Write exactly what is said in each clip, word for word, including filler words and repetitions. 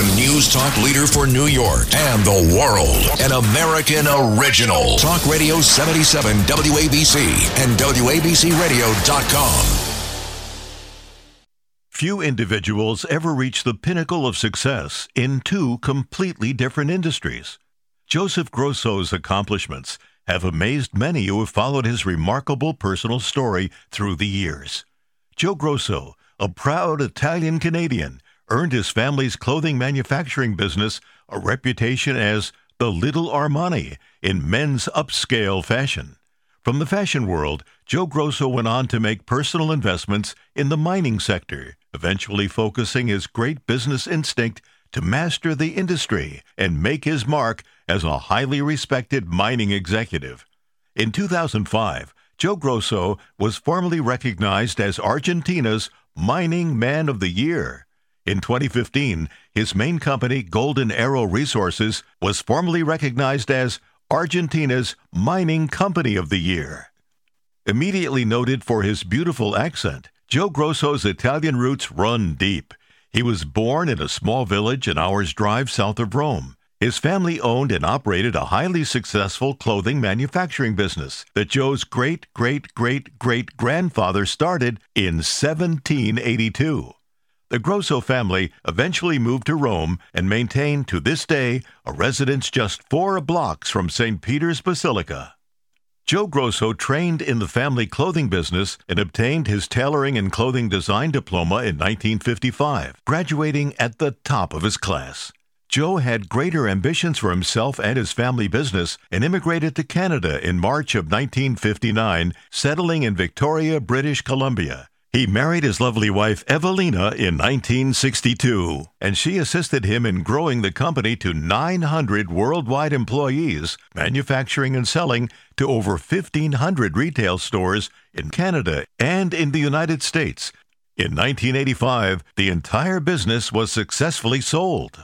news talk leader for New York and the world. An American original. Talk Radio seventy-seven W A B C and W A B C radio dot com. Few individuals ever reach the pinnacle of success in two completely different industries. Joseph Grosso's accomplishments have amazed many who have followed his remarkable personal story through the years. Joe Grosso, a proud Italian-Canadian, earned his family's clothing manufacturing business a reputation as the Little Armani in men's upscale fashion. From the fashion world, Joe Grosso went on to make personal investments in the mining sector, eventually focusing his great business instinct to master the industry and make his mark as a highly respected mining executive. In two thousand five, Joe Grosso was formally recognized as Argentina's Mining Man of the Year. In twenty fifteen, his main company, Golden Arrow Resources, was formally recognized as Argentina's Mining Company of the Year. Immediately noted for his beautiful accent, Joe Grosso's Italian roots run deep. He was born in a small village an hour's drive south of Rome. His family owned and operated a highly successful clothing manufacturing business that Joe's great-great-great-great-grandfather started in seventeen eighty-two. The Grosso family eventually moved to Rome and maintain to this day a residence just four blocks from Saint Peter's Basilica. Joe Grosso trained in the family clothing business and obtained his tailoring and clothing design diploma in nineteen fifty-five, graduating at the top of his class. Joe had greater ambitions for himself and his family business and immigrated to Canada in March of nineteen fifty-nine, settling in Victoria, British Columbia. He married his lovely wife, Evelina, in nineteen sixty-two, and she assisted him in growing the company to nine hundred worldwide employees, manufacturing and selling to over fifteen hundred retail stores in Canada and in the United States. In nineteen eighty-five, the entire business was successfully sold.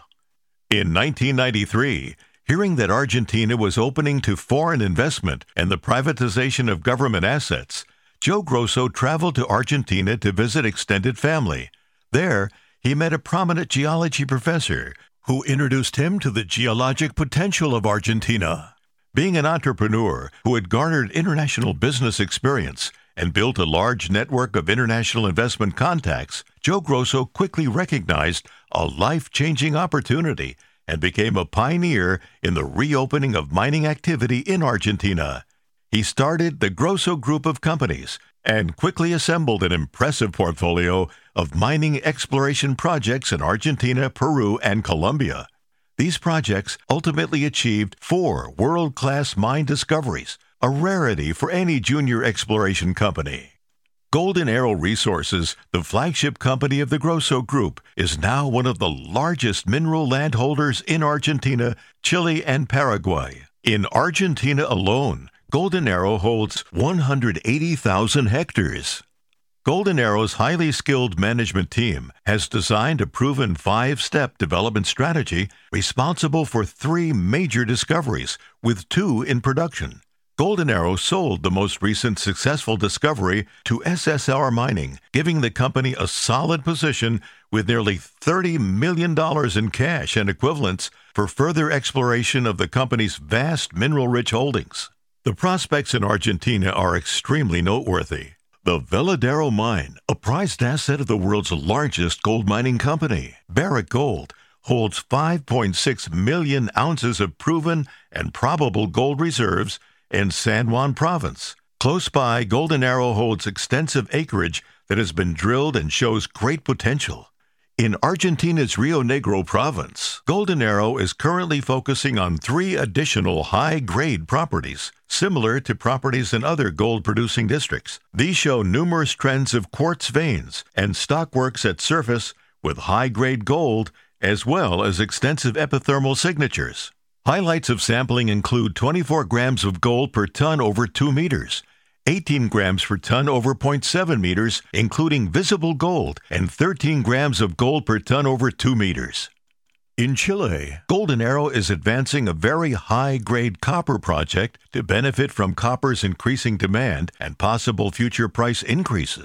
In nineteen ninety-three, hearing that Argentina was opening to foreign investment and the privatization of government assets, Joe Grosso traveled to Argentina to visit extended family. There, he met a prominent geology professor who introduced him to the geologic potential of Argentina. Being an entrepreneur who had garnered international business experience and built a large network of international investment contacts, Joe Grosso quickly recognized a life-changing opportunity and became a pioneer in the reopening of mining activity in Argentina. He started the Grosso Group of companies and quickly assembled an impressive portfolio of mining exploration projects in Argentina, Peru, and Colombia. These projects ultimately achieved four world-class mine discoveries, a rarity for any junior exploration company. Golden Arrow Resources, the flagship company of the Grosso Group, is now one of the largest mineral landholders in Argentina, Chile, and Paraguay. In Argentina alone, Golden Arrow holds one hundred eighty thousand hectares. Golden Arrow's highly skilled management team has designed a proven five-step development strategy responsible for three major discoveries, with two in production. Golden Arrow sold the most recent successful discovery to S S R Mining, giving the company a solid position with nearly thirty million dollars in cash and equivalents for further exploration of the company's vast mineral-rich holdings. The prospects in Argentina are extremely noteworthy. The Veladero Mine, a prized asset of the world's largest gold mining company, Barrick Gold, holds five point six million ounces of proven and probable gold reserves in San Juan Province. Close by, Golden Arrow holds extensive acreage that has been drilled and shows great potential. In Argentina's Rio Negro province, Golden Arrow is currently focusing on three additional high-grade properties, similar to properties in other gold-producing districts. These show numerous trends of quartz veins and stockworks at surface with high-grade gold, as well as extensive epithermal signatures. Highlights of sampling include twenty-four grams of gold per ton over two meters, eighteen grams per ton over zero point seven meters, including visible gold, and thirteen grams of gold per ton over two meters. In Chile, Golden Arrow is advancing a very high-grade copper project to benefit from copper's increasing demand and possible future price increases.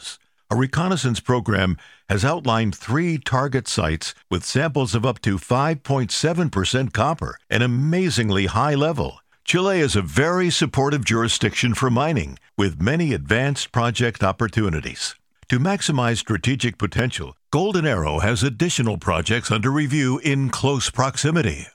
A reconnaissance program has outlined three target sites with samples of up to five point seven percent copper, an amazingly high level. Chile is a very supportive jurisdiction for mining, with many advanced project opportunities. To maximize strategic potential, Golden Arrow has additional projects under review in close proximity.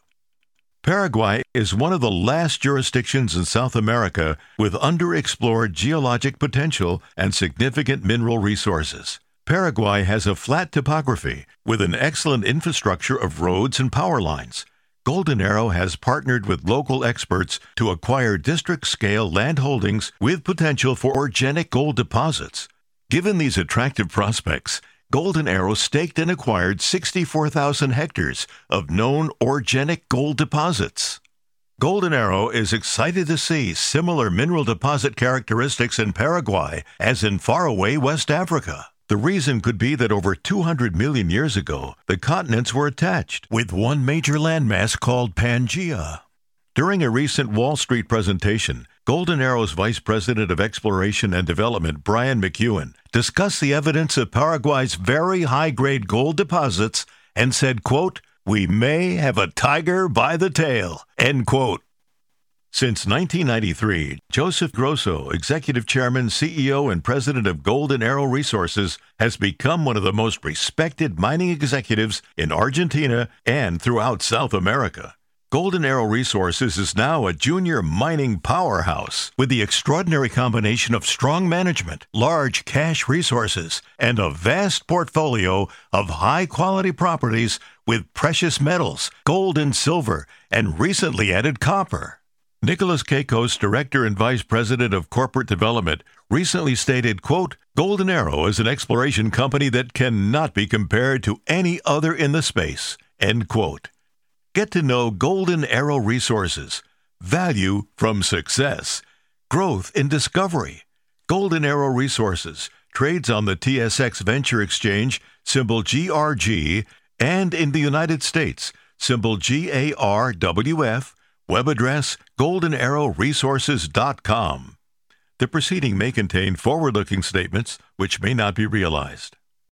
Paraguay is one of the last jurisdictions in South America with underexplored geologic potential and significant mineral resources. Paraguay has a flat topography with an excellent infrastructure of roads and power lines. Golden Arrow has partnered with local experts to acquire district-scale land holdings with potential for organic gold deposits. Given these attractive prospects, Golden Arrow staked and acquired sixty-four thousand hectares of known organic gold deposits. Golden Arrow is excited to see similar mineral deposit characteristics in Paraguay as in faraway West Africa. The reason could be that over two hundred million years ago, the continents were attached with one major landmass called Pangaea. During a recent Wall Street presentation, Golden Arrow's Vice President of Exploration and Development, Brian McEwen, discussed the evidence of Paraguay's very high-grade gold deposits and said, quote, "We may have a tiger by the tail," end quote. Since nineteen ninety-three, Joseph Grosso, Executive Chairman, C E O, and President of Golden Arrow Resources, has become one of the most respected mining executives in Argentina and throughout South America. Golden Arrow Resources is now a junior mining powerhouse with the extraordinary combination of strong management, large cash resources, and a vast portfolio of high-quality properties with precious metals, gold and silver, and recently added copper. Nicholas Keikos, Director and Vice President of Corporate Development, recently stated, quote, "Golden Arrow is an exploration company that cannot be compared to any other in the space," end quote. Get to know Golden Arrow Resources. Value from success. Growth in discovery. Golden Arrow Resources trades on the T S X Venture Exchange, symbol G R G, and in the United States, symbol G A R W F, web address golden arrow resources dot com. The proceeding may contain forward-looking statements which may not be realized.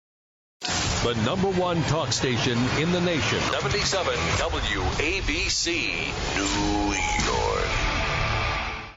The number one talk station in the nation. seventy-seven W A B C, New York.